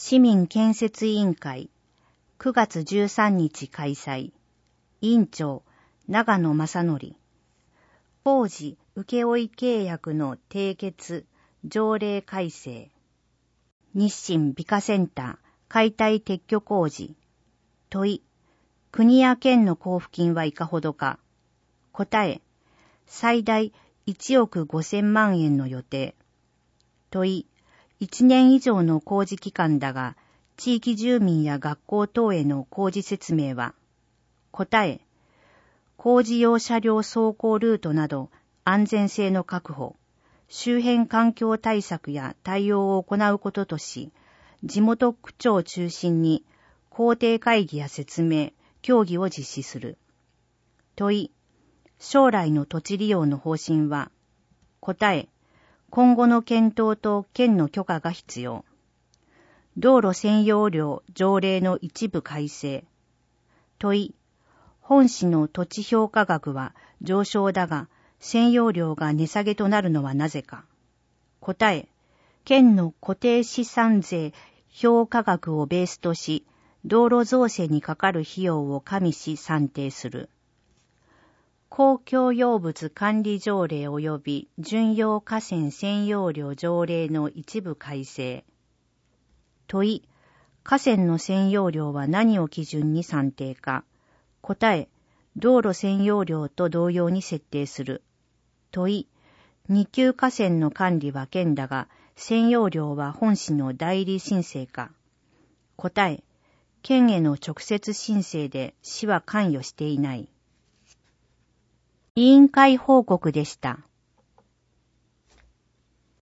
市民建設委員会9月13日開催。委員長長野正則。工事請負契約の締結条例改正。日清美化センター解体撤去工事。問い、国や県の交付金はいかほどか。答え、最大1億5000万円の予定。問い、1年以上の工事期間だが、地域住民や学校等への工事説明は。答え、工事用車両走行ルートなど安全性の確保、周辺環境対策や対応を行うこととし、地元区長を中心に工程会議や説明、協議を実施する。問い、将来の土地利用の方針は。答え、今後の検討と県の許可が必要。道路占用料条例の一部改正。問い、本市の土地評価額は上昇だが、占用料が値下げとなるのはなぜか。答え、県の固定資産税評価額をベースとし、道路造成にかかる費用を加味し算定する。公共用物管理条例及び準用河川占用料条例の一部改正。問い、河川の占用料は何を基準に算定か。答え、道路占用料と同様に設定する。問い、二級河川の管理は県だが、占用料は本市の代理申請か。答え、県への直接申請で市は関与していない。委員会報告でした。